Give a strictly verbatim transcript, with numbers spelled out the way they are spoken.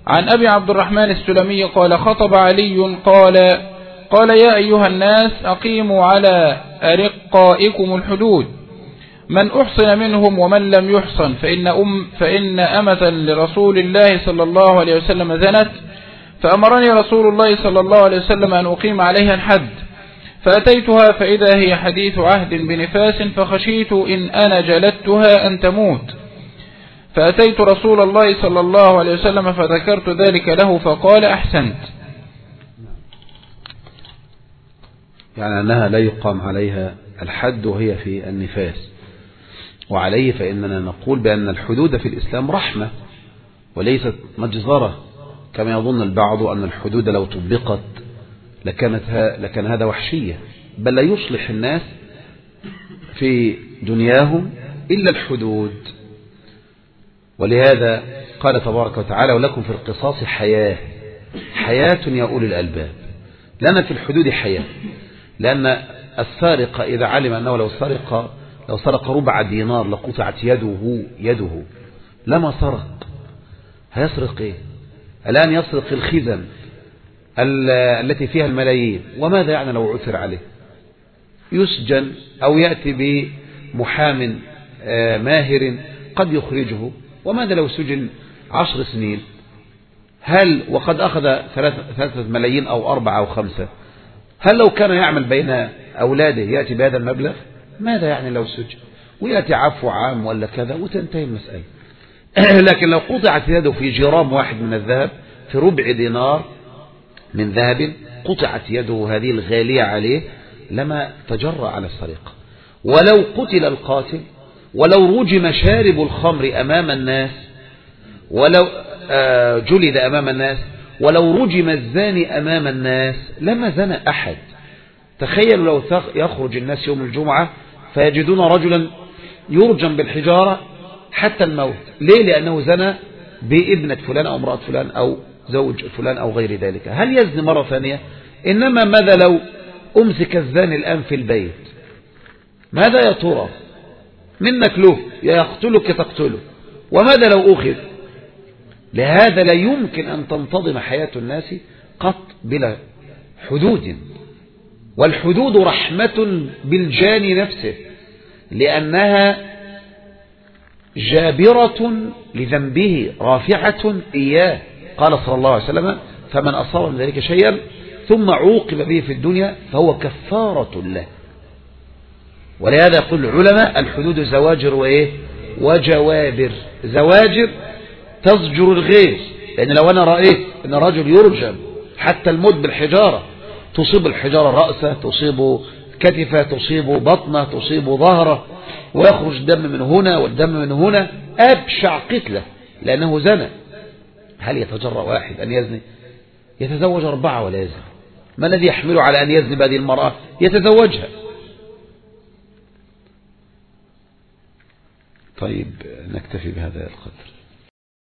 عن أبي عبد الرحمن السلمي قال خطب علي قال قال يا أيها الناس أقيموا على أرقائكم الحدود، من أحصن منهم ومن لم يحصن، فإن, أم فإن أمة لرسول الله صلى الله عليه وسلم زنت، فأمرني رسول الله صلى الله عليه وسلم أن أقيم عليها الحد، فأتيتها فإذا هي حديث عهد بنفاس، فخشيت إن أنا جلدتها أن تموت، فأتيت رسول الله صلى الله عليه وسلم فذكرت ذلك له فقال أحسنت. يعني أنها لا يقام عليها الحد وهي في النفاس. وعليه فإننا نقول بأن الحدود في الإسلام رحمة وليست مجزرة، كما يظن البعض أن الحدود لو طبقت لكانت لكان هذا وحشية، بل لا يصلح الناس في دنياهم إلا الحدود. ولهذا قال تبارك وتعالى ولكم في القصاص حياة، حياة يا أولي الألباب. لنا في الحدود حياة، لأن السارق إذا علم أنه لو سرق لو سرق ربع دينار لقطعت يده يده لما سرق. هيسرق إيه؟ الآن يسرق الخزن التي فيها الملايين، وماذا يعني لو عثر عليه؟ يسجن أو يأتي بمحام ماهر قد يخرجه. وماذا لو سجن عشر سنين؟ هل وقد أخذ ثلاثة ملايين أو أربعة أو خمسة، هل لو كان يعمل بين أولاده يأتي بهذا المبلغ؟ ماذا يعني لو سجن ويأتي عفو عام ولا كذا وتنتهي المسألة. لكن لو قطعت يده في جرام واحد من الذهب، في ربع دينار من ذهب قطعت يده هذه الغالية عليه، لما تجرأ على السرقة. ولو قتل القاتل، ولو رجم شارب الخمر أمام الناس، ولو جلد أمام الناس، ولو رجم الزاني أمام الناس، لما زنى أحد. تخيلوا لو يخرج الناس يوم الجمعة فيجدون رجلا يرجم بالحجارة حتى الموت. ليه؟ لأنه زنى بابنة فلان أو امرأة فلان أو زوج فلان أو غير ذلك. هل يزني مرة ثانية؟ إنما ماذا لو أمسك الزاني الآن في البيت؟ ماذا يا ترى؟ منك له، يا يقتلك تقتله. وماذا لو أخذ؟ لهذا لا يمكن أن تنتظم حياة الناس قط بلا حدود. والحدود رحمة بالجاني نفسه، لأنها جابرة لذنبه رافعة إياه. قال صلى الله عليه وسلم فمن أصاب من ذلك شيئا ثم عوقب به في الدنيا فهو كفارة له. ولهذا يقول العلماء الحدود زواجر وإيه وجوابر. زواجر تزجر الغير، لأن لو أنا رأيت أن رجل يرجم حتى الموت بالحجارة، تصيب الحجارة رأسه، تصيب كتفه، تصيب بطنه، تصيب ظهره، ويخرج الدم من هنا والدم من هنا، أبشع قتله لأنه زنى. هل يتجرأ واحد أن يزني؟ يتزوج أربعة ولا يزني؟ ما الذي يحمله على أن يزني بهذه المرأة؟ يتزوجها. طيب نكتفي بهذا القدر.